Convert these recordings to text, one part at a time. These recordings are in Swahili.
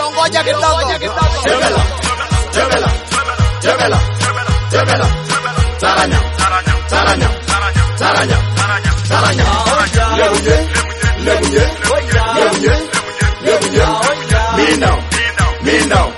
ngoja kidogo. Jebela. Taranya. Lebunye. Me now.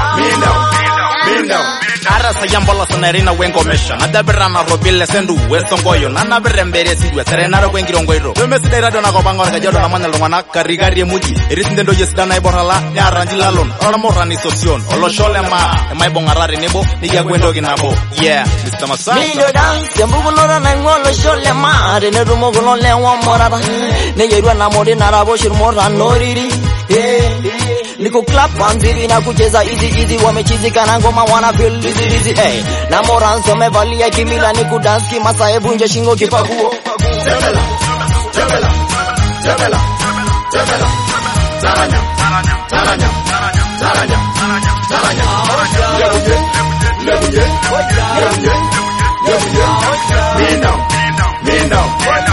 Ara sayambola sanarina wengo mesha nadabirana robile sendu wesongoyo nanabirembere sidwe serenara wengirongoiro mesidera dona ko bangor ga jodo namanya longana karigari muji erisindendo yesdana iborala yaranji lalon ora morani sosion oloshole ma mai bongarare nebo niya gwendo ginabo yeah Mr. Masai Mindo dance mbugulora na ngolo shole ma de nerumo golole wa morara ne yerwa na mode narabo shirmora noriri Niko clap panziri na kucheza easy wamechizika na ngoma wana feel easy na moranzo mevalia kimila ni kudance kimasai bunje shingo kipaguo Jebela Taranya Lebunye Me now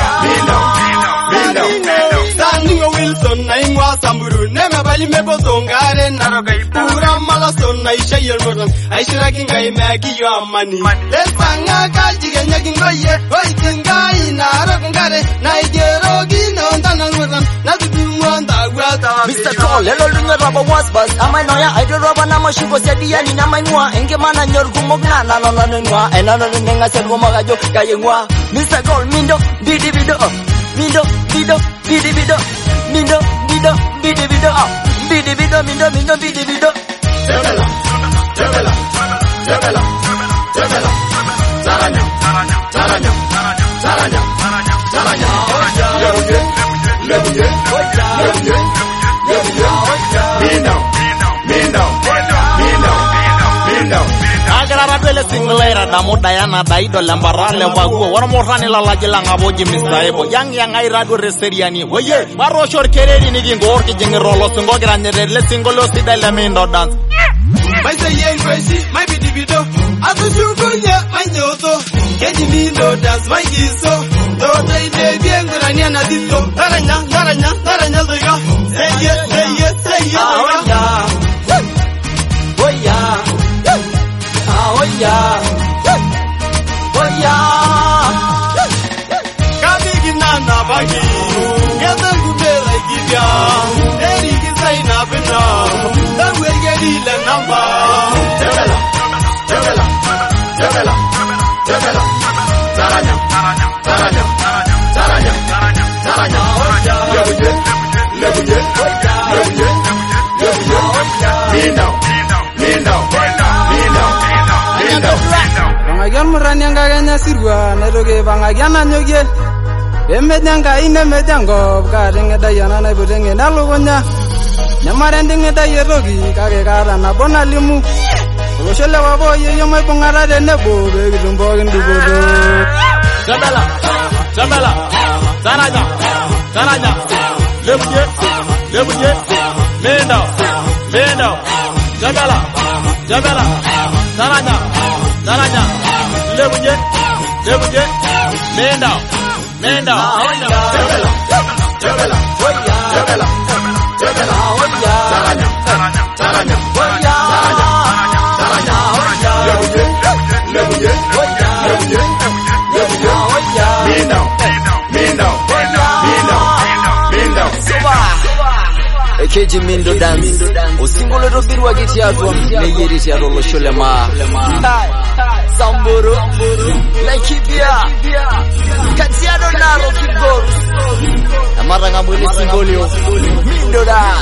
Standing Wilson na ingwa samburu nema bali mebo songare narogai pura mala sonna isha yelmoran aishira kingai magi yo amani espanga kaji genya kingoye oi kingai narogare na ijero gino ndanalmoran na tudumonda gwata Mr. Cole lelo lunga raba was bus amai noya idol raba na mashugo sedia ni na mainwa enge mana nyor kumogna na nwa enano nenga selgo magajo kayengwa Mr. Cole mindo bidibido Mindo bidibido Jebela Taranya Lebunye Me now Agara bele singlera da modayana da idol lambarale waguo wana morani la lajela ngaboji misaebo yang ai radio reseriani oye baro shor kereri ni ngor ki jeng rolo singo granere le singolo sidale mindo dance mai say yen kwesi mai bidibido atusukunya manyoto keji mindo dance mai giso do dai de bien grania na dito taranya doiga say yes Kami ginana bagi Gata gudera gibya Eri gizaina bina Dawe geri le namba Jebela Taranya Lebunye Me now Bangagian murani ngaganya sirwa neroge bangagian anyoge emedanga inemedanga kadenge dayana na bodenge nalogonya nyamarendenge dayerogi kage kara na bonalimu Oshele wabo yeyo mai bongara de nebo begidumbo ndugodo Jebela Taranya Lebunye Me now Jebela Taranya Lebunye Me now Jebela Taranya Lebunye Me now Ekeji mindo dance Osingolo robirwa giti yagwa Neyeri ti yarolo sholema Samburu Laikibia Katiano naro kiboru Amara ngamwele singolio Mindo dance